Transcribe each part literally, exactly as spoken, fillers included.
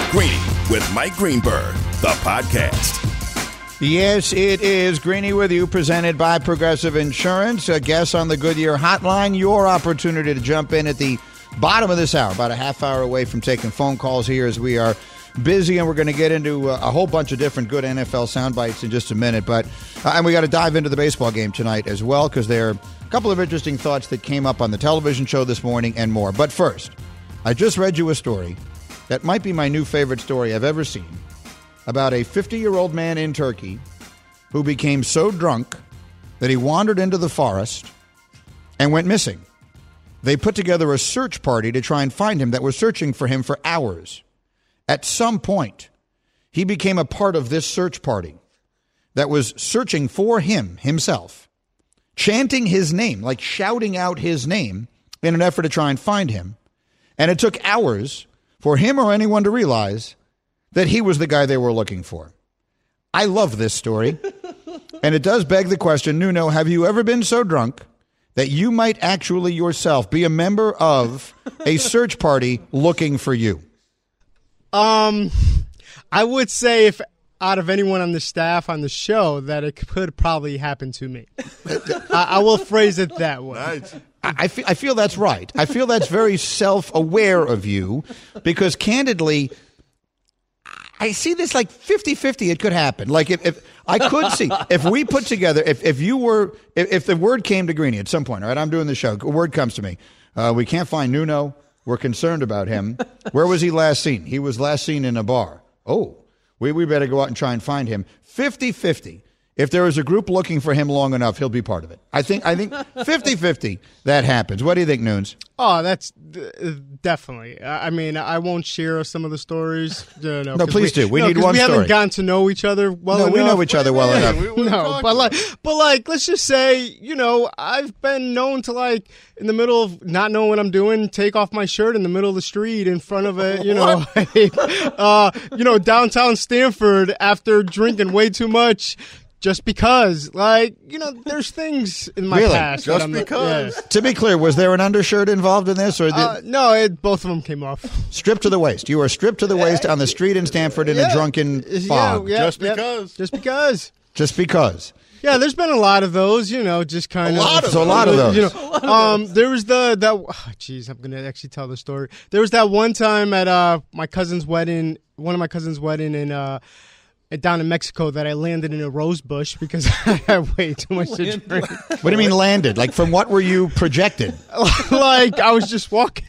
Greeny with Mike Greenberg, the podcast. Yes, it is Greeny with you, presented by Progressive Insurance. A guest on the Goodyear Hotline. Your opportunity to jump in at the bottom of this hour, about a half hour away from taking phone calls here as we are busy, and we're going to get into a, a whole bunch of different good N F L sound bites in just a minute. But uh, and we got to dive into the baseball game tonight as well, because there are a couple of interesting thoughts that came up on the television show this morning and more. But first, I just read you a story that might be my new favorite story I've ever seen, about a fifty-year-old man in Turkey who became so drunk that he wandered into the forest and went missing. They put together a search party to try and find him that was searching for him for hours. At some point, he became a part of this search party that was searching for him himself, chanting his name, like shouting out his name in an effort to try and find him. And it took hours for him or anyone to realize that he was the guy they were looking for. I love this story. And it does beg the question, Nuno, have you ever been so drunk that you might actually yourself be a member of a search party looking for you? Um, I would say if out of anyone on the staff on the show that it could probably happen to me. I, I will phrase it that way. Nice. I, I, feel, I feel that's right. I feel that's very self-aware of you, because candidly, I see this like fifty-fifty. It could happen. Like if, if I could see, if we put together, if, if you were, if, if the word came to Greeny at some point, all right, I'm doing the show, a word comes to me. Uh, we can't find Nuno. We're concerned about him. Where was he last seen? He was last seen in a bar. Oh, we, we better go out and try and find him. fifty-fifty. If there is a group looking for him long enough, he'll be part of it. I think I think fifty-fifty that happens. What do you think, Nunes? Oh, that's uh, definitely. I mean, I won't share some of the stories. Uh, no, no, please we, do. We no, need one we story. We haven't gotten to know each other well no, enough. No, we know each other well yeah, enough. We, no, but like, but like, let's just say, you know, I've been known to, like, in the middle of not knowing what I'm doing, take off my shirt in the middle of the street in front of a, you know, uh, you know, downtown Stanford after drinking way too much. Just because, like, you know, there's things in my really? past. Just I'm, because. Yeah. To be clear, was there an undershirt involved in this? or did, uh, No, it, both of them came off. Stripped to the waist. You were stripped to the waist on the street in Stanford in yeah. a drunken fog. Yeah, yeah, just yeah. because. Just because. Just because. Yeah, there's been a lot of those, you know, just kind a of. Lot of so a lot of those. You know, um, there was the, that, oh, geez, I'm going to actually tell the story. There was that one time at uh, my cousin's wedding, one of my cousin's wedding in, uh, down in Mexico, that I landed in a rose bush because I had way too much to drink. What do you mean landed? Like, from what were you projected? Like, I was just walking.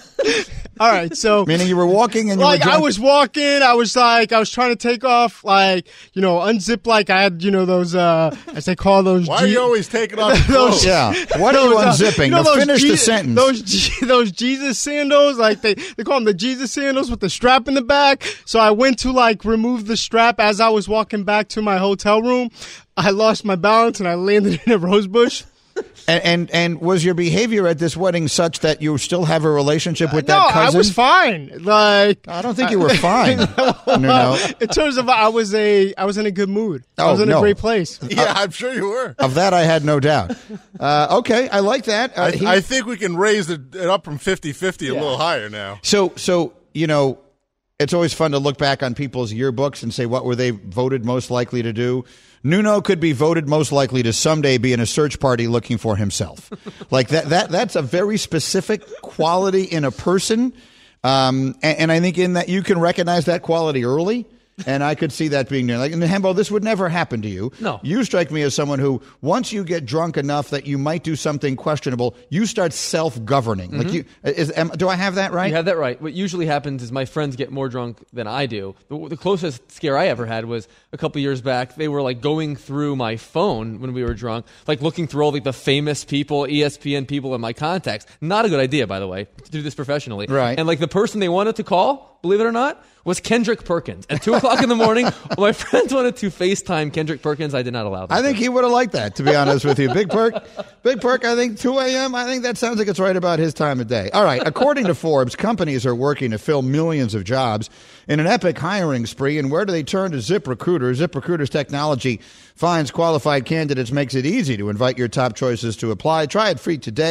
All right, so meaning you were walking and you like were drunk? I was walking, I was like I was trying to take off, like, you know, unzip, like I had, you know, those uh as they call those. Why G- are you always taking off your those? clothes? Yeah. What are you those, uh, unzipping? you know, No, those finish Je- the sentence. Those G- those Jesus sandals, like they they call them the Jesus sandals with the strap in the back. So I went to like remove the strap as I was walking back to my hotel room. I lost my balance and I landed in a rose bush. And, and and was your behavior at this wedding such that you still have a relationship with Uh, that no, cousin? I was fine. Like, I don't think you were fine. no, no. In terms of, I was a, I was in a good mood. I Oh, was in no. a great place. Yeah, I'm sure you were. Of that, I had no doubt. Uh, okay, I like that. Uh, I, he- I think we can raise it, it up from fifty-fifty a little higher now. so, so you know, it's always fun to look back on people's yearbooks and say what were they voted most likely to do. Nuno could be voted most likely to someday be in a search party looking for himself. Like that, that that's a very specific quality in a person. Um, and, and I think in that you can recognize that quality early. And I could see that being there. Like, and Hembo, this would never happen to you. No. You strike me as someone who, once you get drunk enough that you might do something questionable, you start self-governing. Mm-hmm. Like you, is, am, do I have that right? You have that right. What usually happens is my friends get more drunk than I do. The, the closest scare I ever had was a couple years back. They were like going through my phone when we were drunk, like looking through all like the famous people, E S P N people in my contacts. Not a good idea, by the way, to do this professionally. Right. And like the person they wanted to call, believe it or not, was Kendrick Perkins. At two o'clock in the morning, my friends wanted to FaceTime Kendrick Perkins. I did not allow them. I think he would have liked that, to be honest with you. Big Perk, Big Perk, I think two a.m., I think that sounds like it's right about his time of day. All right, according to Forbes, companies are working to fill millions of jobs in an epic hiring spree. And where do they turn to ZipRecruiter? ZipRecruiter's technology finds qualified candidates, makes it easy to invite your top choices to apply. Try it free today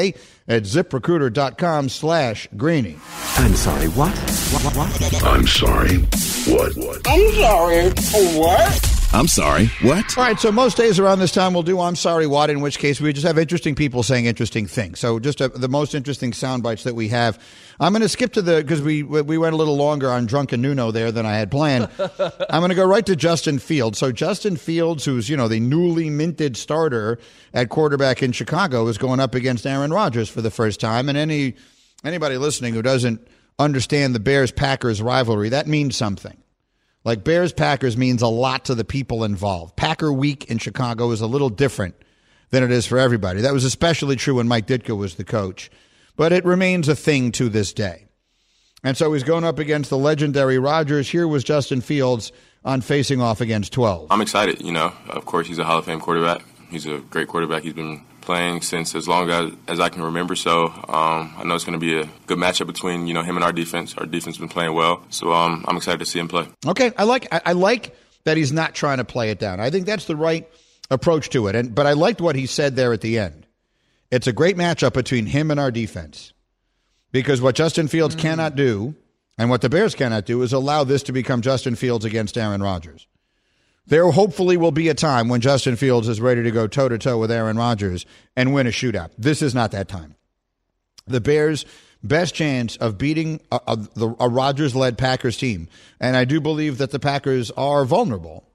at ZipRecruiter.com slash Greeny. I'm sorry, what? What, what, what? I'm sorry. What? What? I'm sorry. What? I'm sorry. What? All right, so most days around this time we'll do I'm sorry, what, in which case we just have interesting people saying interesting things. So just a, the most interesting sound bites that we have. I'm going to skip to the, because we we went a little longer on Drunken Nuno there than I had planned. I'm going to go right to Justin Fields. So Justin Fields, who's, you know, the newly minted starter at quarterback in Chicago, is going up against Aaron Rodgers for the first time. And any anybody listening who doesn't understand the Bears-Packers rivalry, that means something. Like Bears-Packers means a lot to the people involved. Packer Week in Chicago is a little different than it is for everybody. That was especially true when Mike Ditka was the coach. But it remains a thing to this day. And so he's going up against the legendary Rodgers. Here was Justin Fields on facing off against twelve. I'm excited, you know. Of course, he's a Hall of Fame quarterback. He's a great quarterback. He's been playing since as long as, as I can remember. So um, I know it's going to be a good matchup between, you know, him and our defense. Our defense has been playing well. So um, I'm excited to see him play. Okay, I like I, I like that he's not trying to play it down. I think that's the right approach to it. And but I liked what he said there at the end. It's a great matchup between him and our defense. Because what Justin Fields mm. cannot do, and what the Bears cannot do, is allow this to become Justin Fields against Aaron Rodgers. There hopefully will be a time when Justin Fields is ready to go toe-to-toe with Aaron Rodgers and win a shootout. This is not that time. The Bears' best chance of beating a, a, a Rodgers-led Packers team, and I do believe that the Packers are vulnerable,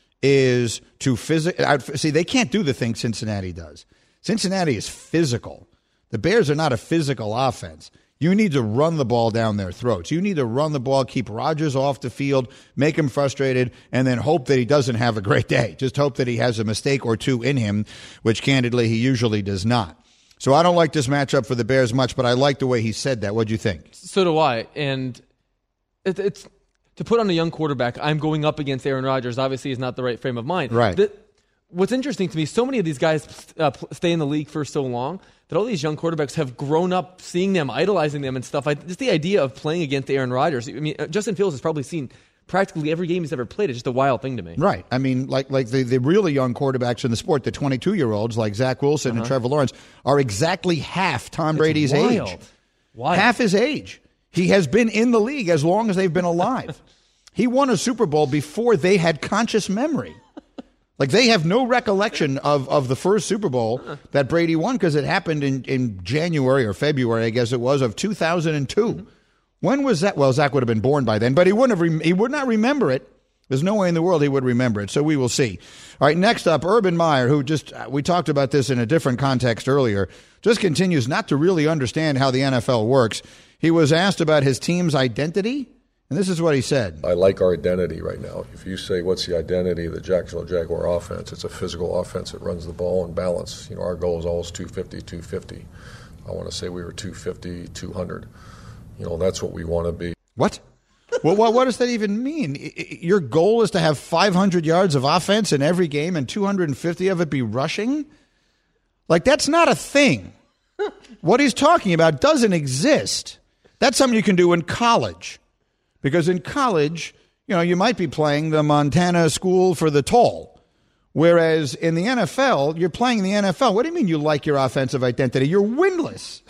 is to physically – see, they can't do the thing Cincinnati does. Cincinnati is physical. The Bears are not a physical offense. You need to run the ball down their throats. You need to run the ball, keep Rodgers off the field, make him frustrated, and then hope that he doesn't have a great day. Just hope that he has a mistake or two in him, which candidly he usually does not. So I don't like this matchup for the Bears much, but I like the way he said that. What'd you think? So do I. And it, it's to put on a young quarterback, I'm going up against Aaron Rodgers, obviously is not the right frame of mind. Right. The, what's interesting to me, so many of these guys uh, stay in the league for so long that all these young quarterbacks have grown up seeing them, idolizing them and stuff. I, just the idea of playing against Aaron Rodgers. I mean, Justin Fields has probably seen practically every game he's ever played. It's just a wild thing to me. Right. I mean, like like the, the really young quarterbacks in the sport, the twenty-two-year-olds like Zach Wilson uh-huh. and Trevor Lawrence, are exactly half Tom it's Brady's wild. age. Wild. Half his age. He has been in the league as long as they've been alive. He won a Super Bowl before they had conscious memory. Like, they have no recollection of, of the first Super Bowl that Brady won because it happened in, in January or February, I guess it was, of two thousand two. Mm-hmm. When was that? Well, Zach would have been born by then, but he wouldn't have. Re- he would not remember it. There's no way in the world he would remember it, so we will see. All right, next up, Urban Meyer, who just, we talked about this in a different context earlier, just continues not to really understand how the N F L works. He was asked about his team's identity. And this is what he said. I like our identity right now. If you say, what's the identity of the Jacksonville Jaguar offense? It's a physical offense that runs the ball and balance. You know, our goal is always two fifty, two fifty. I want to say we were two fifty, two hundred. You know, that's what we want to be. What? Well, what, what does that even mean? Your goal is to have five hundred yards of offense in every game and two hundred fifty of it be rushing? Like, that's not a thing. What he's talking about doesn't exist. That's something you can do in college. Because in college, you know, you might be playing the Montana School for the Tall. Whereas in the N F L, you're playing in the N F L. What do you mean you like your offensive identity? You're winless.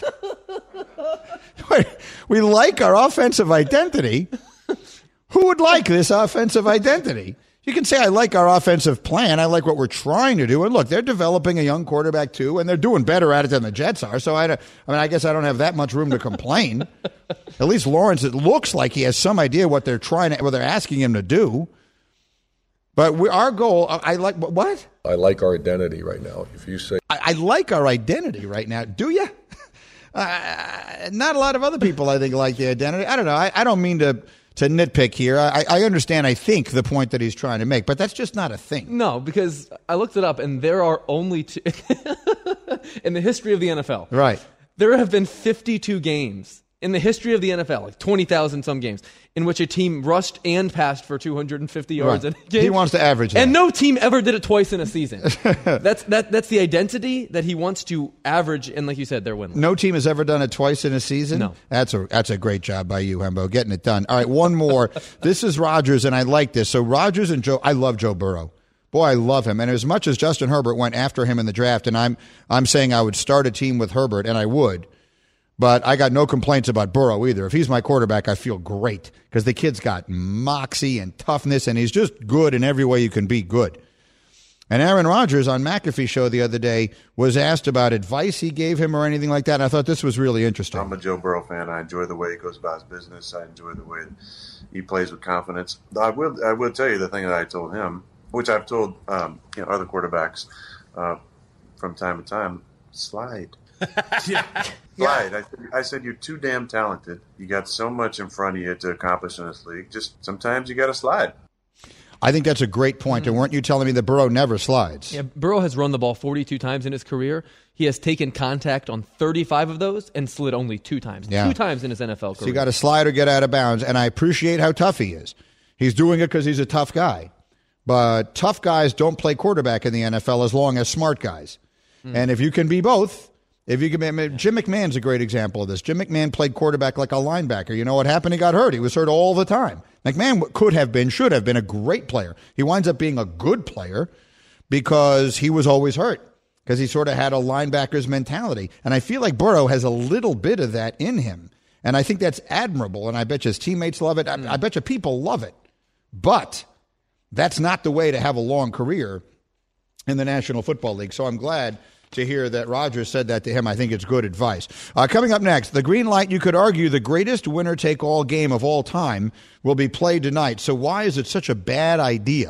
We like our offensive identity. Who would like this offensive identity? You can say, I like our offensive plan. I like what we're trying to do. And look, they're developing a young quarterback too, and they're doing better at it than the Jets are. So I, I mean, I guess I don't have that much room to complain. At least Lawrence, it looks like he has some idea what they're trying to, what they're asking him to do. But we, our goal, I like, what? I like our identity right now. If you say, I, I like our identity right now. Do you? Uh, not a lot of other people, I think, like the identity. I don't know. I, I don't mean to... to nitpick here. I, I understand, I think, the point that he's trying to make, but that's just not a thing. No, because I looked it up, and there are only two in the history of the N F L. Right. There have been fifty-two games in the history of the N F L, like twenty thousand some games, in which a team rushed and passed for two hundred fifty yards right. in a game. He wants to average that. And no team ever did it twice in a season. that's that. That's the identity that he wants to average, and like you said, they're winless. No team has ever done it twice in a season? No. That's a, that's a great job by you, Hembo, getting it done. All right, one more. This is Rodgers, and I like this. So Rodgers and Joe, I love Joe Burrow. Boy, I love him. And as much as Justin Herbert went after him in the draft, and I'm I'm saying I would start a team with Herbert, and I would, but I got no complaints about Burrow either. If he's my quarterback, I feel great because the kid's got moxie and toughness, and he's just good in every way you can be good. And Aaron Rodgers on McAfee show the other day was asked about advice he gave him or anything like that, and I thought this was really interesting. I'm a Joe Burrow fan. I enjoy the way he goes about his business. I enjoy the way he plays with confidence. I will I will tell you the thing that I told him, which I've told um, you know, other quarterbacks uh, from time to time, slide. yeah. Slide. I, I said, you're too damn talented. You got so much in front of you to accomplish in this league. Just sometimes you got to slide. I think that's a great point. And weren't you telling me that Burrow never slides? Yeah, Burrow has run the ball forty-two times in his career. He has taken contact on thirty-five of those and slid only two times. Yeah. Two times in his N F L career. So you got to slide or get out of bounds. And I appreciate how tough he is. He's doing it because he's a tough guy. But tough guys don't play quarterback in the N F L as long as smart guys. Mm. And if you can be both, if you can be, Jim McMahon's a great example of this. Jim McMahon played quarterback like a linebacker. You know what happened? He got hurt. He was hurt all the time. McMahon could have been, should have been a great player. He winds up being a good player because he was always hurt, because he sort of had a linebacker's mentality. And I feel like Burrow has a little bit of that in him. And I think that's admirable. And I bet you his teammates love it. I, I bet you people love it. But that's not the way to have a long career in the National Football League. So I'm glad to hear that Rodgers said that to him. I think it's good advice. Uh, coming up next, the green light, you could argue the greatest winner-take-all game of all time will be played tonight. So why is it such a bad idea?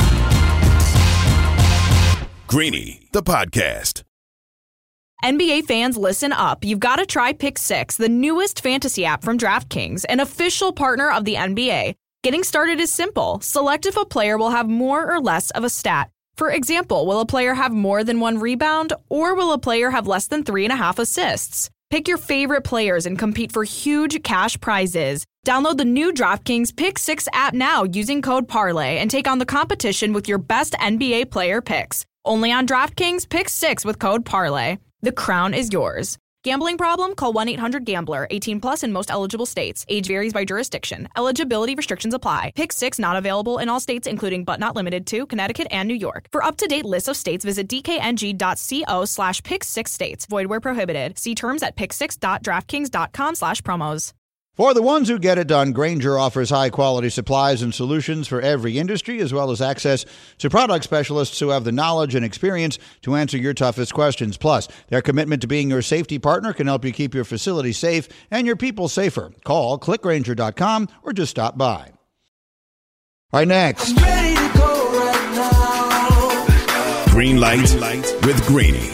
Greeny, the podcast. N B A fans, listen up. You've got to try Pick Six, the newest fantasy app from DraftKings, an official partner of the N B A. Getting started is simple. Select if a player will have more or less of a stat. For example, will a player have more than one rebound, or will a player have less than three and a half assists? Pick your favorite players and compete for huge cash prizes. Download the new DraftKings Pick Six app now using code Parlay and take on the competition with your best N B A player picks. Only on DraftKings Pick Six with code Parlay. The crown is yours. Gambling problem? Call one eight hundred gambler. eighteen plus in most eligible states. Age varies by jurisdiction. Eligibility restrictions apply. Pick Six not available in all states, including but not limited to Connecticut and New York. For up-to-date lists of states, visit dkng.co slash pick six states. Void where prohibited. See terms at pick six dot draftkings dot com slash promos. For the ones who get it done, Grainger offers high-quality supplies and solutions for every industry, as well as access to product specialists who have the knowledge and experience to answer your toughest questions. Plus, their commitment to being your safety partner can help you keep your facility safe and your people safer. Call click grainger dot com or just stop by. All right, next. I'm ready to go right now. Green light with Greeny.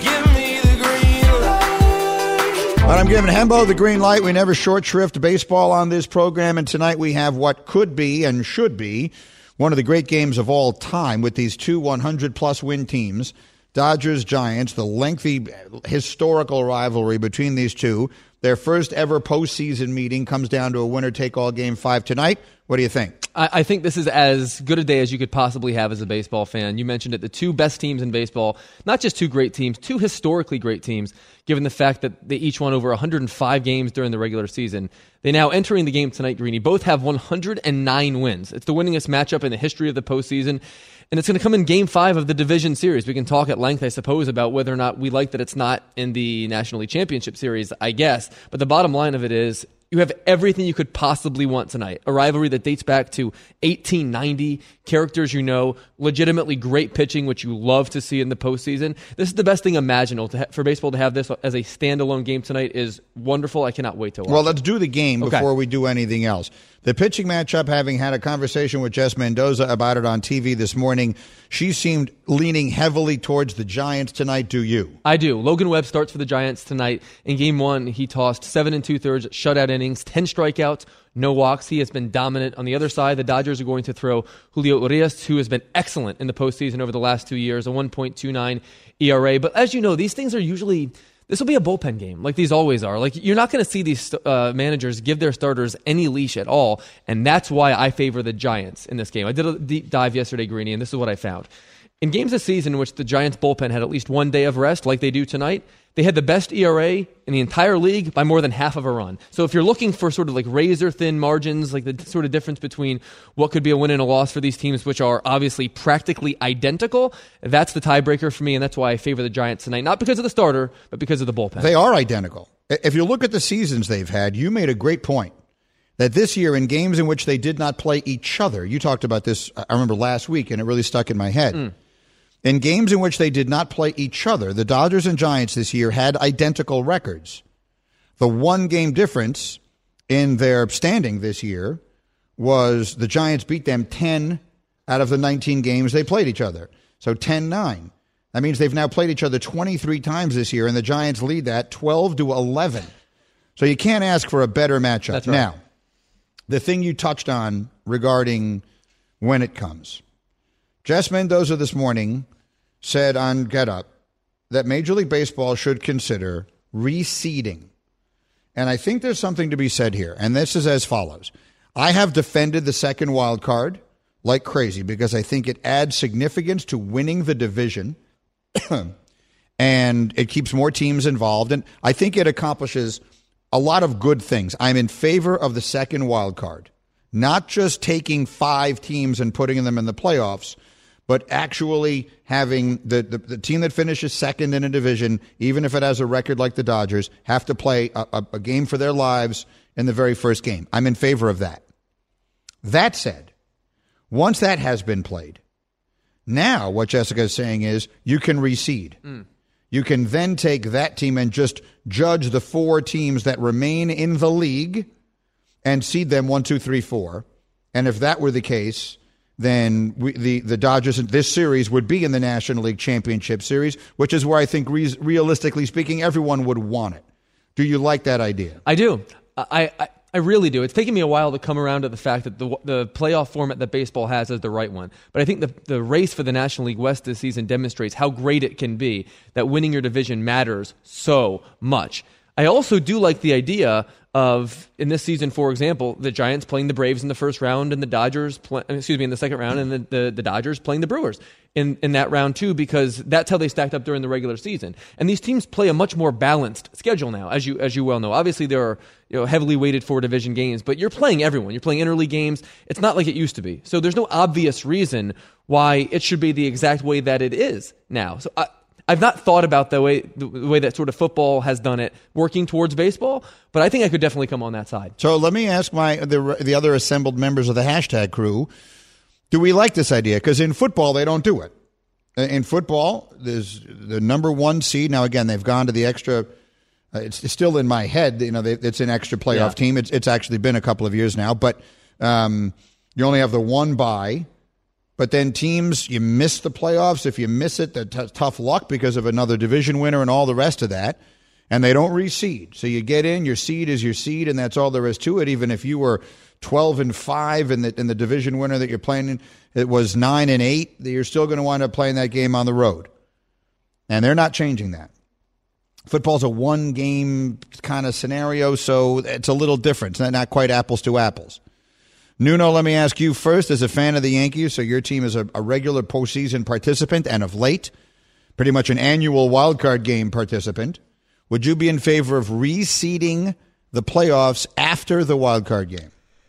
All right, I'm giving Hembo the green light. We never short shrift baseball on this program, and tonight we have what could be and should be one of the great games of all time with these two one hundred plus win teams, Dodgers, Giants, the lengthy historical rivalry between these two. Their first ever postseason meeting comes down to a winner-take-all game five tonight. What do you think? I, I think this is as good a day as you could possibly have as a baseball fan. You mentioned it, the two best teams in baseball, not just two great teams, two historically great teams, given the fact that they each won over one hundred five games during the regular season. They now entering the game tonight, Greeny, both have one hundred nine wins. It's the winningest matchup in the history of the postseason. And it's going to come in game five of the division series. We can talk at length, I suppose, about whether or not we like that it's not in the National League Championship Series, I guess. But the bottom line of it is you have everything you could possibly want tonight. A rivalry that dates back to eighteen ninety, characters you know, legitimately great pitching, which you love to see in the postseason. This is the best thing imaginable. To ha- for baseball to have this as a standalone game tonight is wonderful. I cannot wait to watch Well, let's do the game Okay. before we do anything else. The pitching matchup, having had a conversation with Jess Mendoza about it on T V this morning, she seemed leaning heavily towards the Giants tonight. Do you? I do. Logan Webb starts for the Giants tonight. In game one, he tossed seven and two-thirds shutout innings, ten strikeouts, no walks. He has been dominant. On the other side, the Dodgers are going to throw Julio Urias, who has been excellent in the postseason over the last two years, a one point two nine E R A. But as you know, these things are usually... This will be a bullpen game, like these always are. Like you're not going to see these uh, managers give their starters any leash at all, and that's why I favor the Giants in this game. I did a deep dive yesterday, Greeny, and this is what I found. In games this season in which the Giants bullpen had at least one day of rest, like they do tonight, they had the best E R A in the entire league by more than half of a run. So if you're looking for sort of like razor-thin margins, like the sort of difference between what could be a win and a loss for these teams, which are obviously practically identical, that's the tiebreaker for me, and that's why I favor the Giants tonight. Not because of the starter, but because of the bullpen. They are identical. If you look at the seasons they've had, you made a great point that this year in games in which they did not play each other, you talked about this, I remember last week, and it really stuck in my head. Mm. In games in which they did not play each other, the Dodgers and Giants this year had identical records. The one game difference in their standing this year was the Giants beat them ten out of the nineteen games they played each other. So ten nine. That means they've now played each other twenty-three times this year, and the Giants lead that twelve to eleven. So you can't ask for a better matchup. That's right. Now, the thing you touched on regarding when it comes. Jess Mendoza this morning said on Get Up that Major League Baseball should consider reseeding. And I think there's something to be said here, and this is as follows. I have defended the second wild card like crazy because I think it adds significance to winning the division, and it keeps more teams involved, and I think it accomplishes a lot of good things. I'm in favor of the second wild card, not just taking five teams and putting them in the playoffs, but actually having the, the, the team that finishes second in a division, even if it has a record like the Dodgers, have to play a, a, a game for their lives in the very first game. I'm in favor of that. That said, once that has been played, now what Jessica is saying is you can reseed. Mm. You can then take that team and just judge the four teams that remain in the league and seed them one, two, three, four. And if that were the case, then we, the, the Dodgers in this series would be in the National League Championship Series, which is where I think re- realistically speaking, everyone would want it. Do you like that idea? I do. I, I, I really do. It's taken me a while to come around to the fact that the the playoff format that baseball has is the right one. But I think the, the race for the National League West this season demonstrates how great it can be, that winning your division matters so much. I also do like the idea of, in this season, for example, the Giants playing the Braves in the first round and the Dodgers, play, excuse me, in the second round, and the, the, the Dodgers playing the Brewers in, in that round too, because that's how they stacked up during the regular season. And these teams play a much more balanced schedule now, as you as you well know. Obviously, there are you know heavily weighted for division games, but you're playing everyone. You're playing interleague games. It's not like it used to be. So there's no obvious reason why it should be the exact way that it is now. So I, I've not thought about the way the way that sort of football has done it, working towards baseball, but I think I could definitely come on that side. So let me ask my the the other assembled members of the hashtag crew, do we like this idea? Because in football, they don't do it. In football, there's the number one seed. Now, again, they've gone to the extra. Uh, it's, it's still in my head. You know, they, it's an extra playoff yeah. team. It's it's actually been a couple of years now, but um, you only have the one bye. But then teams, you miss the playoffs. If you miss it, that's t- tough luck because of another division winner and all the rest of that. And they don't reseed. So you get in, your seed is your seed, and that's all there is to it. Even if you were twelve and five and the, and the division winner that you're playing in, it was nine and eight, you're still going to wind up playing that game on the road. And they're not changing that. Football's a one-game kind of scenario, so it's a little different. It's not quite apples to apples. Nuno, let me ask you first, as a fan of the Yankees, so your team is a, a regular postseason participant and of late, pretty much an annual wildcard game participant. Would you be in favor of reseeding the playoffs after the wildcard game?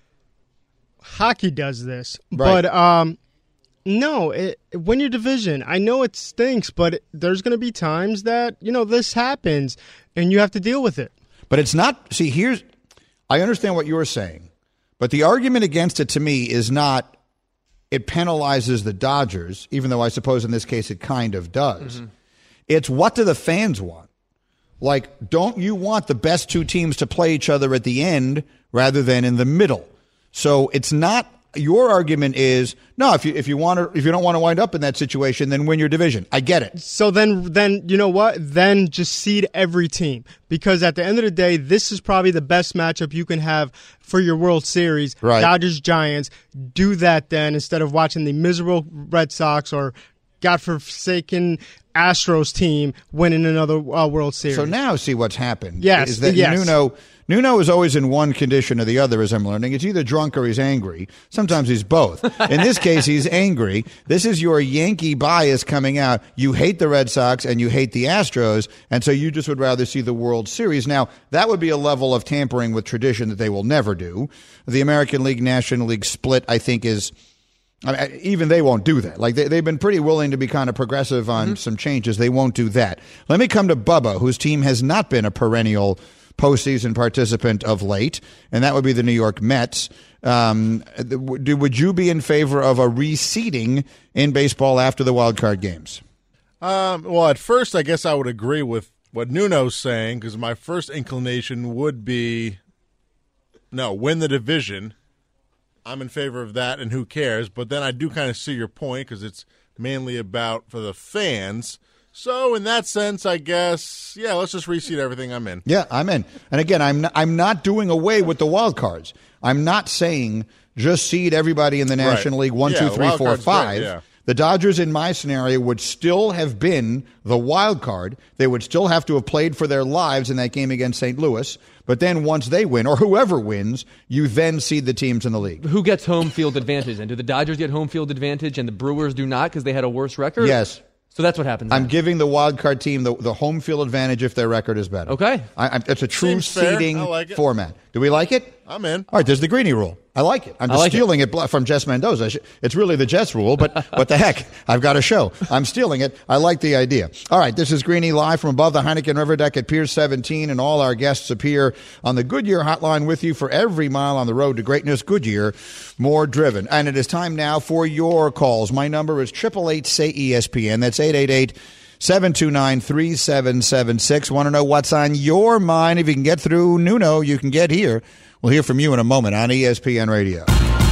Hockey does this, right. but um, no, it, win your division. I know it stinks, but it, there's going to be times that, you know, this happens, and you have to deal with it. But it's not, see, here's, I understand what you're saying. But the argument against it to me is not it penalizes the Dodgers, even though I suppose in this case it kind of does. Mm-hmm. It's what do the fans want? Like, don't you want the best two teams to play each other at the end rather than in the middle? So it's not, your argument is, no, if you if you want to, if you don't want to wind up in that situation, then win your division. I get it. So then, then you know what? Then just seed every team. Because at the end of the day, this is probably the best matchup you can have for your World Series. Right. Dodgers, Giants. Do that then instead of watching the miserable Red Sox or godforsaken Astros team winning another uh, World Series. So now see what's happened. Yes, is that yes. Nuno Nuno is always in one condition or the other, as I'm learning. It's either drunk or he's angry. Sometimes he's both. In this case, he's angry. This is your Yankee bias coming out. You hate the Red Sox and you hate the Astros, and so you just would rather see the World Series. Now, that would be a level of tampering with tradition that they will never do. The American League National League split, I think, is... I mean, even they won't do that. Like they, they've been pretty willing to be kind of progressive on mm-hmm. some changes. They won't do that. Let me come to Bubba, whose team has not been a perennial postseason participant of late, and that would be the New York Mets. Um, do, would you be in favor of a reseeding in baseball after the wild card games? Um, well, at first, I guess I would agree with what Nuno's saying, because my first inclination would be, no, win the division. I'm in favor of that, and who cares? But then I do kind of see your point, because it's mainly about for the fans. So in that sense, I guess, yeah, let's just reseed everything. I'm in. Yeah, I'm in. And again, I'm not, I'm not doing away with the wild cards. I'm not saying just seed everybody in the National right. League one, yeah, two, three, four, five. Great, yeah. The Dodgers, in my scenario, would still have been the wild card. They would still have to have played for their lives in that game against Saint Louis. But then once they win, or whoever wins, you then seed the teams in the league. Who gets home field advantage? And do the Dodgers get home field advantage and the Brewers do not because they had a worse record? Yes. So that's what happens. I'm now. giving the wild card team the, the home field advantage if their record is better. Okay. I, I, it's a true Seems fair. seeding I like it. format. Do we like it? I'm in. All right, there's the Greeny rule. I like it. I'm just like stealing it. it from Jess Mendoza. It's really the Jess rule, but what the heck? I've got a show. I'm stealing it. I like the idea. All right, this is Greeny live from above the Heineken River Deck at Pier seventeen, and all our guests appear on the Goodyear hotline with you for every mile on the road to greatness. Goodyear, more driven. And it is time now for your calls. My number is eight eight eight, say E S P N. That's eight eight eight, seven two nine, three seven seven six. Want to know what's on your mind? If you can get through Nuno, you can get here. We'll hear from you in a moment on E S P N Radio.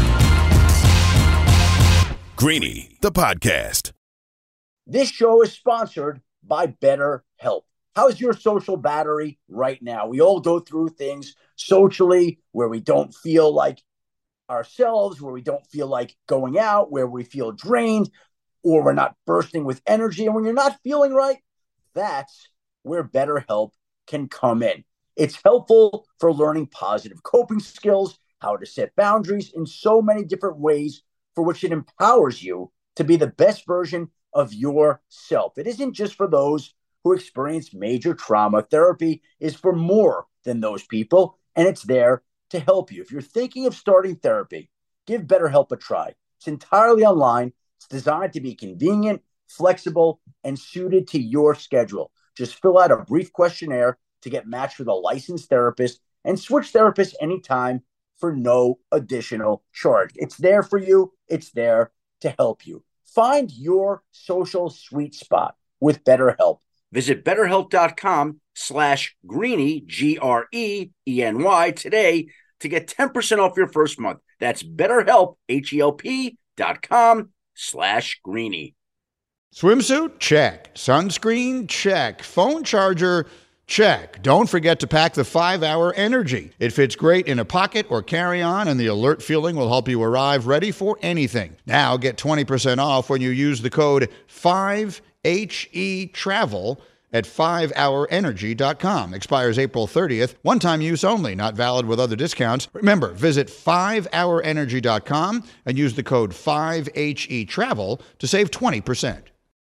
Greeny, the podcast. This show is sponsored by BetterHelp. How's your social battery right now? We all go through things socially where we don't feel like ourselves, where we don't feel like going out, where we feel drained, or we're not bursting with energy. And when you're not feeling right, that's where BetterHelp can come in. It's helpful for learning positive coping skills, how to set boundaries in so many different ways, for which it empowers you to be the best version of yourself. It isn't just for those who experience major trauma. Therapy is for more than those people, and it's there to help you. If you're thinking of starting therapy, give BetterHelp a try. It's entirely online. It's designed to be convenient, flexible, and suited to your schedule. Just fill out a brief questionnaire to get matched with a licensed therapist and switch therapists anytime for no additional charge. It's there for you. It's there to help you. Find your social sweet spot with BetterHelp. Visit BetterHelp.com slash Greeny, G R E E N Y today to get ten percent off your first month. That's BetterHelp, H E L P dot com slash Greeny. Swimsuit? Check. Sunscreen? Check. Phone charger? Check. Don't forget to pack the five hour Energy. It fits great in a pocket or carry-on, and the alert feeling will help you arrive ready for anything. Now get twenty percent off when you use the code five H E travel at five hour energy dot com. Expires April thirtieth. One-time use only. Not valid with other discounts. Remember, visit five hour energy dot com and use the code five H E travel to save twenty percent.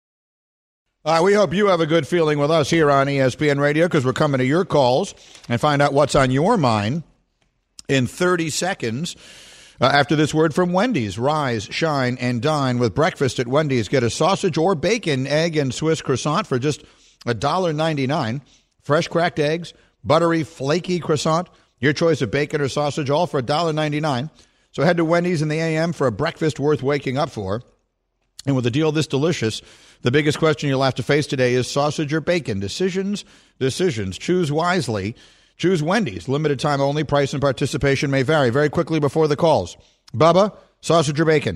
Uh, we hope you have a good feeling with us here on E S P N Radio, because we're coming to your calls and find out what's on your mind in thirty seconds. Uh, after this word from Wendy's, rise, shine, and dine with breakfast at Wendy's. Get a sausage or bacon, egg, and Swiss croissant for just one dollar ninety-nine. Fresh cracked eggs, buttery, flaky croissant, your choice of bacon or sausage, all for one dollar ninety-nine. So head to Wendy's in the A M for a breakfast worth waking up for. And with a deal this delicious, the biggest question you'll have to face today is sausage or bacon. Decisions, decisions. Choose wisely. Choose Wendy's. Limited time only. Price and participation may vary. Very quickly before the calls. Bubba, sausage or bacon?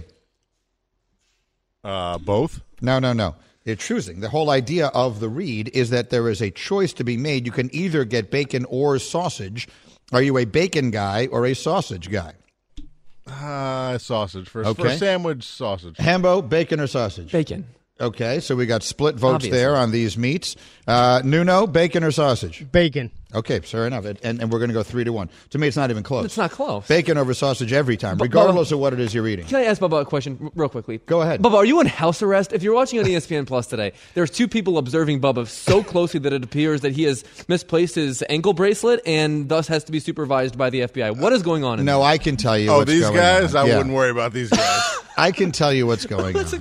Uh, both. No, no, no. They're choosing. The whole idea of the read is that there is a choice to be made. You can either get bacon or sausage. Are you a bacon guy or a sausage guy? Uh, sausage. For, Okay. for a sandwich, sausage. Hambo, bacon or sausage? Bacon. Okay, so we got split votes Obviously. there on these meats. Uh, Nuno, bacon or sausage? Bacon. Okay, fair enough. And, and we're going to go three to one. To me, it's not even close. It's not close. Bacon over sausage every time, But- regardless of what it is you're eating. Can I ask Bubba a question r- real quickly? Go ahead. Bubba, are you in house arrest? If you're watching on E S P N Plus today, there's two people observing Bubba so closely that it appears that he has misplaced his ankle bracelet and thus has to be supervised by the F B I. What is going on in No, there? I can tell you Oh, what's these going guys? on. I Yeah. wouldn't worry about these guys. I can tell you what's going on.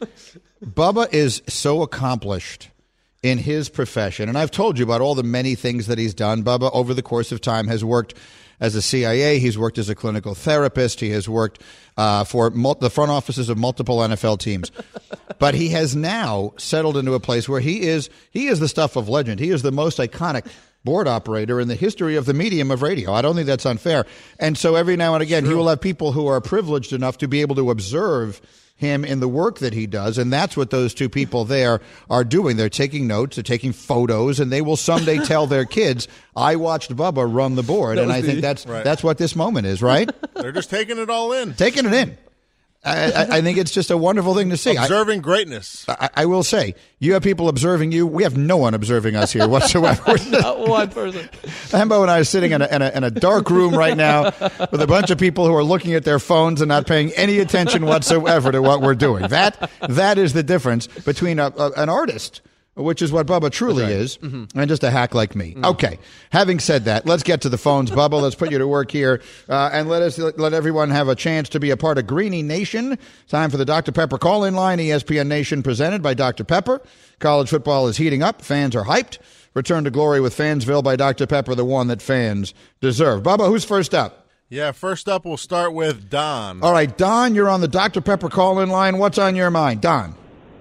Bubba is so accomplished in his profession, and I've told you about all the many things that he's done. Bubba, over the course of time, has worked as a C I A. He's worked as a clinical therapist. He has worked uh, for mul- the front offices of multiple N F L teams. But he has now settled into a place where he is he is the stuff of legend. He is the most iconic board operator in the history of the medium of radio. I don't think that's unfair. And so every now and again, he will have people who are privileged enough to be able to observe him in the work that he does, and that's what those two people there are doing. They're taking notes, they're taking photos, and they will someday tell their kids, I watched Bubba run the board. That And was I the- think that's Right. that's what this moment is, right? They're just taking it all in. Taking it in. I, I, I think it's just a wonderful thing to see. I- Observing greatness. I, I will say, you have people observing you. We have no one observing us here whatsoever. Not one person. Hembo and I are sitting in a, in, a, in a dark room right now with a bunch of people who are looking at their phones and not paying any attention whatsoever to what we're doing. That That is the difference between a, a, an artist, which is what Bubba truly is, Mm-hmm. and just a hack like me. Okay, having said that, let's get to the phones. Bubba, let's put you to work here, uh, and let us let everyone have a chance to be a part of Greenie Nation. Time for the Doctor Pepper call-in line, E S P N Nation presented by Doctor Pepper. College football is heating up. Fans are hyped. Return to glory with Fansville by Doctor Pepper, the one that fans deserve. Bubba, who's first up? Yeah, first up, we'll start with Don. All right, Don, you're on the Doctor Pepper call-in line. What's on your mind? Don.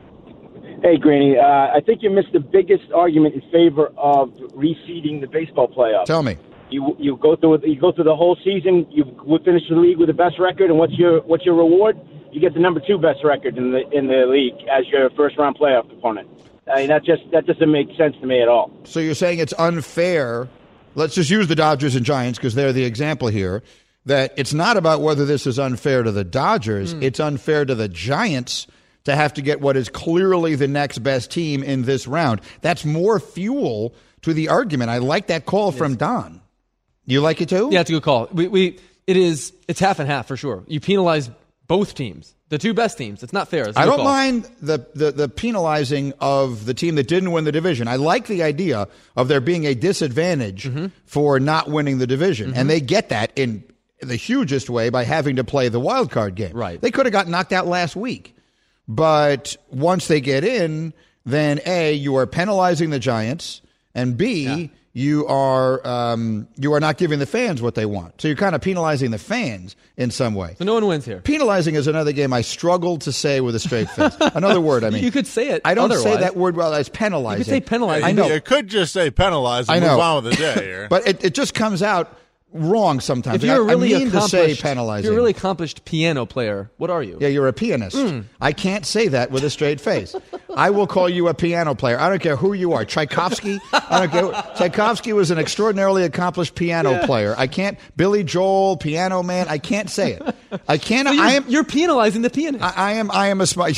Hey, Greeny, uh, I think you missed the biggest argument in favor of reseeding the baseball playoffs. Tell me. You you go through you go through the whole season. You would finish the league with the best record, and what's your what's your reward? You get the number two best record in the in the league as your first round playoff opponent. I mean, that just that doesn't make sense to me at all. So you're saying it's unfair. Let's just use the Dodgers and Giants because they're the example here. That it's not about whether this is unfair to the Dodgers. Mm. It's unfair to the Giants to have to get what is clearly the next best team in this round. That's more fuel to the argument. I like that call from Don. You like it too? Yeah, it's a good call. We, we, it is, it's half and half for sure. You penalize both teams, the two best teams. It's not fair. It's a I good don't call. mind the, the, the penalizing of the team that didn't win the division. I like the idea of there being a disadvantage Mm-hmm. for not winning the division. Mhm. And they get that in the hugest way by having to play the wild card game. Right. They could have got knocked out last week. But once they get in, then A, you are penalizing the Giants, and B, you are um, you are not giving the fans what they want. So you're kind of penalizing the fans in some way. So no one wins here. Penalizing is another game I struggle to say with a straight face. Another word, I mean. You could say it I don't say otherwise. that word well as penalizing. You could say penalizing. I know. You could just say penalize and I know. move on with the day here. But it, it just comes out wrong sometimes. If you're a really I mean to say accomplished, penalizing. if you're a really accomplished piano player, what are you? Yeah, you're a pianist. Mm. I can't say that with a straight face. I will call you a piano player. I don't care who you are. Tchaikovsky. I don't care. Tchaikovsky was an extraordinarily accomplished piano Yeah. player. I can't. Billy Joel, Piano Man. I can't say it. I can't. So you're, I am. You're penalizing the pianist. I, I am. I am a smart.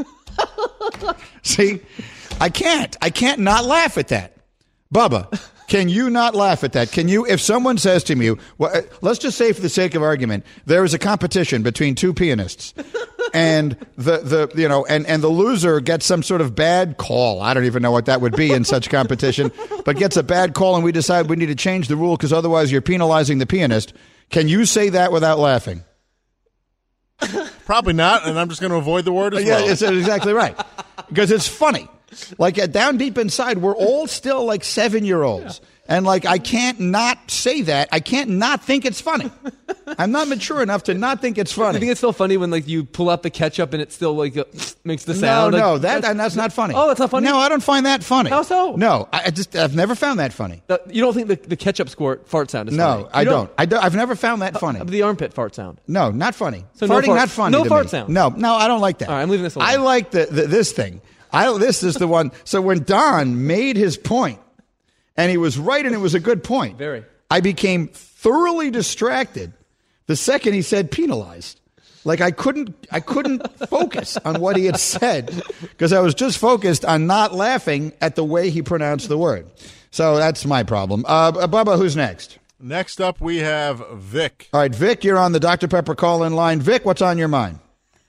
See, I can't. I can't not laugh at that, Bubba. Can you not laugh at that? Can you, if someone says to me, well, uh, let's just say for the sake of argument, there is a competition between two pianists, and the, the you know, and, and the loser gets some sort of bad call. I don't even know what that would be in such competition, but gets a bad call, and we decide we need to change the rule because otherwise you're penalizing the pianist. Can you say that without laughing? Probably not, and I'm just going to avoid the word as Yeah, well. it's exactly right. Because it's funny. Like uh, down deep inside, we're all still like seven-year-olds. And like I can't not say that. I can't not think it's funny. I'm not mature enough to not think it's funny. I think it's still funny when like you pull out the ketchup and it still like uh, makes the sound. No, like, no, that and that's not funny. Oh, that's not funny? No, I don't find that funny. How so? No, I I just I've never found that funny. Uh, you don't think the, the ketchup squirt fart sound is No, funny? You I don't. I don't. I've never found that funny. Uh, the armpit fart sound. No, not funny. So no Farting, fart- not funny. no to fart me. sound. No, no, I don't like that. All right, I'm leaving this alone. I like the, the this thing. I this is the one. So when Don made his point, and he was right, and it was a good point. Very. I became thoroughly distracted the second he said penalized. Like I couldn't, I couldn't focus on what he had said because I was just focused on not laughing at the way he pronounced the word. So that's my problem. Uh, Bubba, who's next? Next up, we have Vic. All right, Vic, you're on the Doctor Pepper call-in line. Vic, what's on your mind?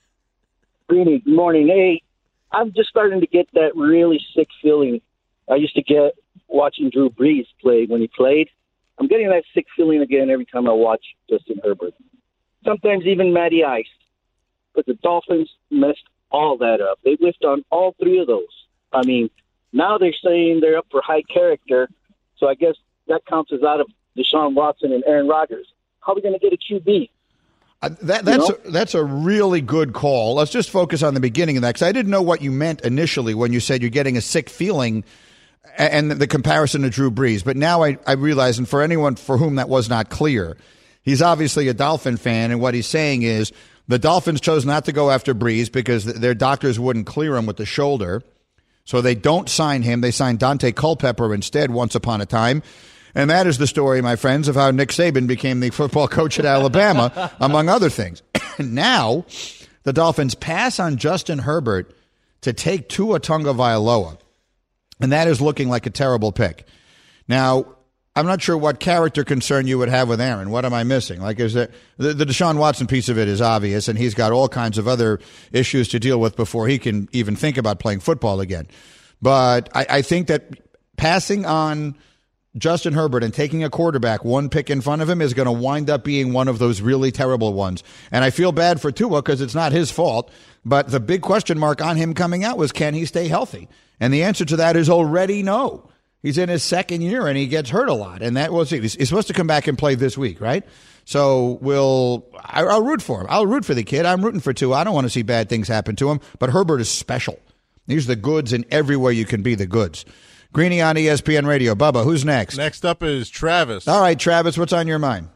Greeny, good morning. Hey, I'm just starting to get that really sick feeling I used to get watching Drew Brees play when he played. I'm getting that sick feeling again every time I watch Justin Herbert. Sometimes even Matty Ice. But the Dolphins messed all that up. They whiffed on all three of those. I mean, now they're saying they're up for high character, so I guess that counts as out of Deshaun Watson and Aaron Rodgers. How are we going to get a Q B? Uh, that, that's, a, that's a really good call. Let's just focus on the beginning of that, because I didn't know what you meant initially when you said you're getting a sick feeling and the comparison to Drew Brees. But now I, I realize, and for anyone for whom that was not clear, he's obviously a Dolphin fan, and what he's saying is the Dolphins chose not to go after Brees because their doctors wouldn't clear him with the shoulder, so they don't sign him. They signed Dante Culpepper instead once upon a time. And that is the story, my friends, of how Nick Saban became the football coach at Alabama, among other things. Now, the Dolphins pass on Justin Herbert to take Tua Tagovailoa, and that is looking like a terrible pick. Now, I'm not sure what character concern you would have with Aaron. What am I missing? Like, is there, the, the Deshaun Watson piece of it is obvious, and he's got all kinds of other issues to deal with before he can even think about playing football again. But I, I think that passing on Justin Herbert and taking a quarterback one pick in front of him is going to wind up being one of those really terrible ones. And I feel bad for Tua because it's not his fault. But the big question mark on him coming out was, can he stay healthy? And the answer to that is already no. He's in his second year and he gets hurt a lot. And that was it. He's supposed to come back and play this week, right? So we'll, I'll root for him. I'll root for the kid. I'm rooting for Tua. I don't want to see bad things happen to him. But Herbert is special. He's the goods in every way you can be the goods. Greeny on E S P N Radio. Bubba, who's next? Next up is Travis. All right, Travis, what's on your mind?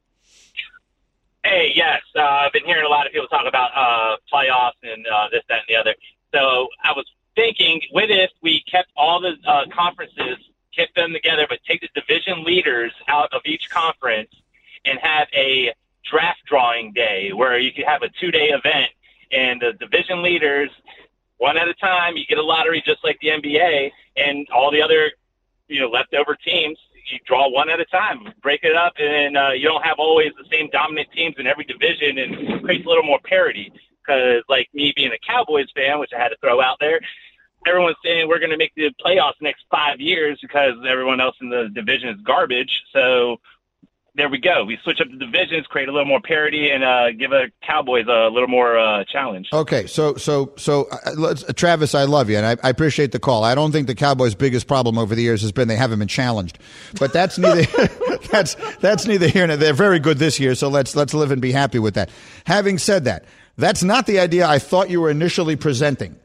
Hey, yes. Uh, I've been hearing a lot of people talk about uh, playoffs and uh, this, that, and the other. So I was thinking, what if we kept all the uh, conferences, kept them together, but take the division leaders out of each conference and have a draft drawing day where you could have a two-day event and the division leaders, one at a time, you get a lottery just like the N B A, and all the other, you know, leftover teams, you draw one at a time, break it up, and uh, you don't have always the same dominant teams in every division, and it creates a little more parity. Because, like me being a Cowboys fan, which I had to throw out there, everyone's saying we're going to make the playoffs the next five years because everyone else in the division is garbage. So there we go. We switch up the divisions, create a little more parity, and uh, give a Cowboys a little more uh, challenge. Okay, so so so uh, let's, uh, Travis, I love you, and I, I appreciate the call. I don't think the Cowboys' biggest problem over the years has been they haven't been challenged, but that's neither that's that's neither here nor there. They're very good this year, so let's let's live and be happy with that. Having said that, that's not the idea I thought you were initially presenting.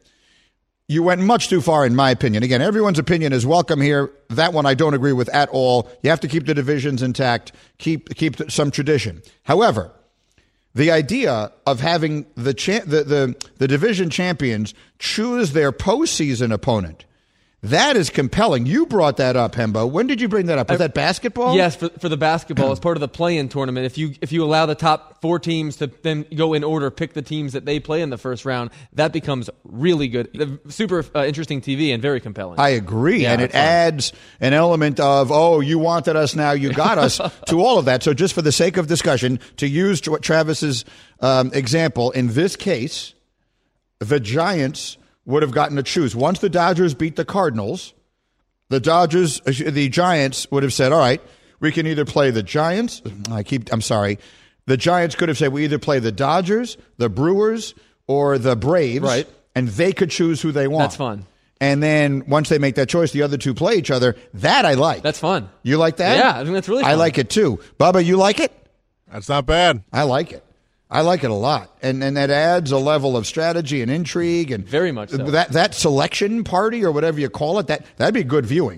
You went much too far, in my opinion. Again, everyone's opinion is welcome here. That one I don't agree with at all. You have to keep the divisions intact, keep keep some tradition. However, the idea of having the cha- the, the the division champions choose their postseason opponent, that is compelling. You brought that up, Hembo. When did you bring that up? Was that basketball? Yes, for, for the basketball. As part of the play-in tournament. If you if you allow the top four teams to then go in order, pick the teams that they play in the first round, that becomes really good. Super uh, interesting T V and very compelling. I agree. Yeah, and it fun. adds an element of, oh, you wanted us, now you got us, to all of that. So just for the sake of discussion, to use Travis's um, example, in this case, the Giants would have gotten to choose. Once the Dodgers beat the Cardinals, the Dodgers, the Giants would have said, all right, we can either play the Giants. I keep, I'm sorry. The Giants could have said, we either play the Dodgers, the Brewers, or the Braves. Right. And they could choose who they want. That's fun. And then once they make that choice, the other two play each other. That I like. That's fun. You like that? Yeah, I think that's really fun. I like it too. Bubba, you like it? That's not bad. I like it. I like it a lot, and and that adds a level of strategy and intrigue, and very much so. That that selection party or whatever you call it, that that'd be good viewing.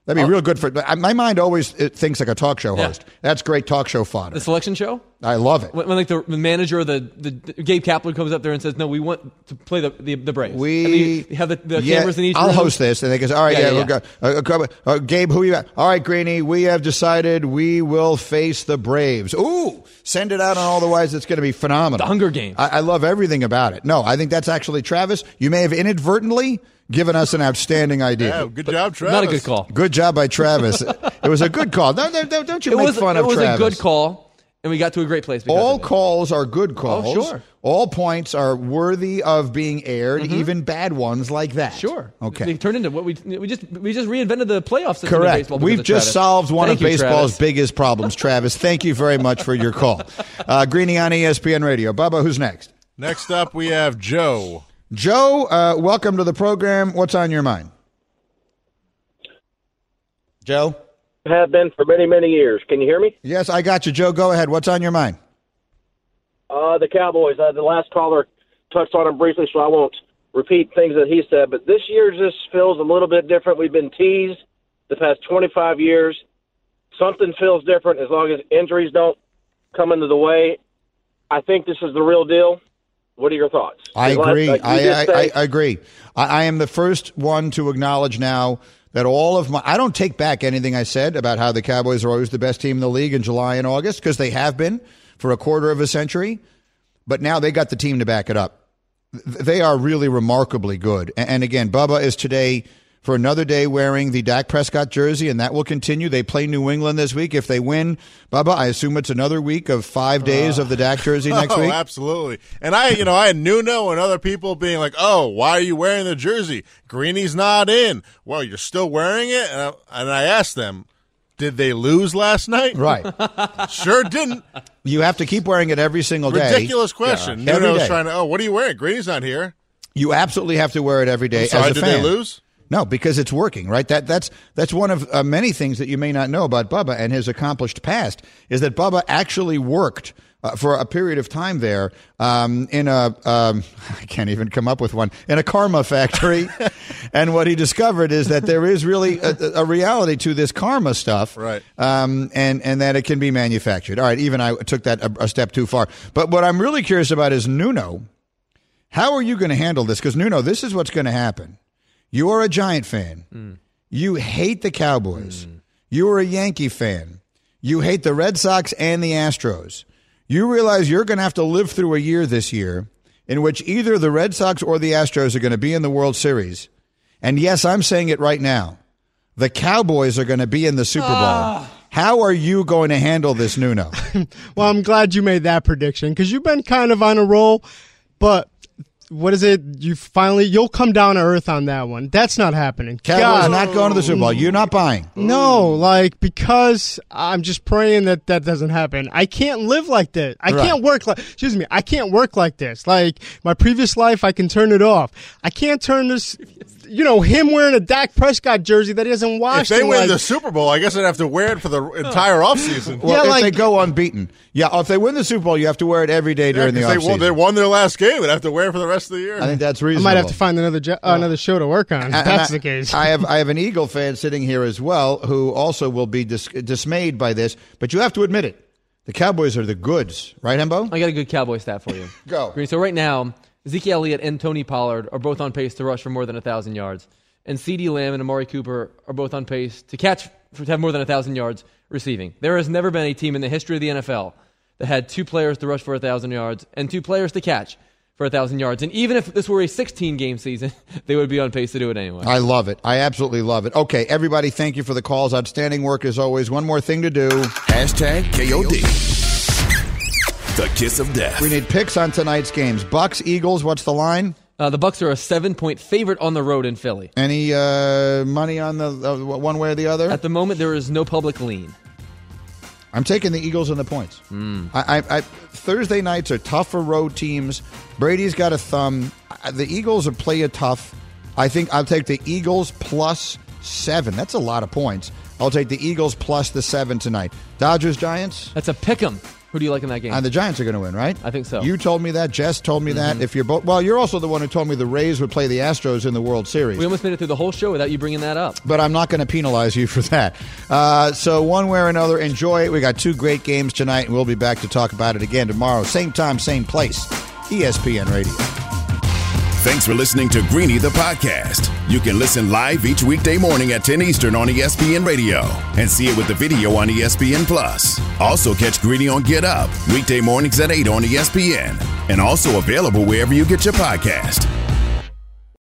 That'd be Oh. real good for. My mind always it thinks like a talk show Yeah. host. That's great talk show fodder. The selection show? I love it. When, when like the, the manager or the, the, the Gabe Kapler comes up there and says, "No, we want to play the the, the Braves." We and you have the, the yeah, cameras in each I'll room. host this, and they goes, "All right, yeah, Yeah, we'll yeah, go. Uh, uh, uh, Gabe, who you at? All right, Greeny, we have decided we will face the Braves. Ooh, send it out on all the wires. It's going to be phenomenal. The Hunger Games. I, I love everything about it. No, I think that's actually Travis. You may have inadvertently given us an outstanding idea. Yeah, good job, Travis. Not a good call. Good job by Travis. It was a good call. No, no, no, don't you It make was, fun it of was Travis. a good call, and we got to a great place. Because All of it. calls are good calls. Oh, sure. All points are worthy of being aired, even bad ones like that. Sure. Okay. They turned into what we we just we just reinvented the playoff system in Correct. baseball. because We've of just Travis. solved one Thank of you, baseball's Travis. biggest problems, Travis. Thank you very much for your call. Uh, Greeny on E S P N Radio. Bubba, who's next? Next up, we have Joe. Joe, uh, welcome to the program. What's on your mind? Joe? Have been for many, many years. Can you hear me? Yes, I got you. Joe, go ahead. What's on your mind? Uh, the Cowboys. Uh, the last caller touched on them briefly, so I won't repeat things that he said. But this year just feels a little bit different. We've been teased the past twenty-five years. Something feels different as long as injuries don't come into the way. I think this is the real deal. What are your thoughts? I Last- agree. like you I, did I, say- I, I agree. I, I am the first one to acknowledge now that all of my – I don't take back anything I said about how the Cowboys are always the best team in the league in July and August, because they have been for a quarter of a century. But now they got the team to back it up. Th- They are really remarkably good. A- And again, Bubba is today for another day wearing the Dak Prescott jersey, and that will continue. They play New England this week. If they win, Bubba, I assume it's another week of five days of the Dak jersey next oh, week. absolutely. And I, you know, I had Nuno and other people being like, "Oh, why are you wearing the jersey? Greeny's not in." Well, you're still wearing it, and I, and I asked them, "Did they lose last night?" Right. Sure didn't. You have to keep wearing it every single day. Ridiculous question. Yeah. Every Nuno's day. trying to. Oh, what are you wearing? Greeny's not here. You absolutely have to wear it every day I'm sorry, as a did fan. they lose? No, because it's working, right? That that's that's one of uh, many things that you may not know about Bubba and his accomplished past is that Bubba actually worked uh, for a period of time there um, in a um, I can't even come up with one in a karma factory, and what he discovered is that there is really a, a reality to this karma stuff, Right. Um, and and that it can be manufactured. All right, even I took that a, a step too far. But what I'm really curious about is Nuno. How are you going to handle this? Because Nuno, this is what's going to happen. You are a Giant fan. Mm. You hate the Cowboys. Mm. You are a Yankee fan. You hate the Red Sox and the Astros. You realize you're going to have to live through a year this year in which either the Red Sox or the Astros are going to be in the World Series. And yes, I'm saying it right now. The Cowboys are going to be in the Super Bowl. Ah. How are you going to handle this, Nuno? Well, I'm glad you made that prediction because you've been kind of on a roll, but what is it? You finally, you'll come down to earth on that one. That's not happening. Cowboys God. not going to the Super Bowl. You're not buying. No, like, because I'm just praying that that doesn't happen. I can't live like this. I Right. can't work like, excuse me, I can't work like this. Like, my previous life, I can turn it off. I can't turn this, you know, him wearing a Dak Prescott jersey that he hasn't If washed. they in, win like, the Super Bowl, I guess I'd have to wear it for the entire offseason. Well, Yeah, if like- they go unbeaten. Yeah, if they win the Super Bowl, you have to wear it every day Yeah, during the 'cause they offseason. won, they won their last game. They'd have to wear it for the rest of the year. I think that's I reasonable. might have to find another jo- uh, another show to work on. If And that's I, the case. I have I have an Eagle fan sitting here as well who also will be dis- dismayed by this, but you have to admit it. The Cowboys are the goods, right, Hembo? I got a good Cowboy stat for you. Go. Green. So right now, Ezekiel Elliott and Tony Pollard are both on pace to rush for more than one thousand yards. And CeeDee Lamb and Amari Cooper are both on pace to catch for, to have more than one thousand yards receiving. There has never been a team in the history of the N F L that had two players to rush for one thousand yards and two players to catch for one thousand yards. And even if this were a sixteen-game season, they would be on pace to do it anyway. I love it. I absolutely love it. Okay, everybody, thank you for the calls. Outstanding work as always. One more thing to do. Hashtag K O D. The kiss of death. We need picks on tonight's games. Bucks, Eagles, what's the line? Uh, the Bucks are a seven-point favorite on the road in Philly. Any uh, money on the uh, one way or the other? At the moment, there is no public lean. I'm taking the Eagles and the points. Mm. I, I, I, Thursday nights are tough for road teams. Brady's got a thumb. I- The Eagles are play it tough. I think I'll take the Eagles plus seven. That's a lot of points. I'll take the Eagles plus the seven tonight. Dodgers, Giants? That's a pick 'em. Who do you like in that game? Uh, the Giants are going to win, right? I think so. You told me that. Jess told me mm-hmm. that. If you're both, well, you're also the one who told me the Rays would play the Astros in the World Series. We almost made it through the whole show without you bringing that up. But I'm not going to penalize you for that. Uh, so one way or another, enjoy it. We got two great games tonight, and we'll be back to talk about it again tomorrow. Same time, same place. E S P N Radio. Thanks for listening to Greeny the podcast. You can listen live each weekday morning at ten Eastern on E S P N Radio and see it with the video on E S P N Plus. Also catch Greeny on Get Up weekday mornings at eight on E S P N and also available wherever you get your podcast.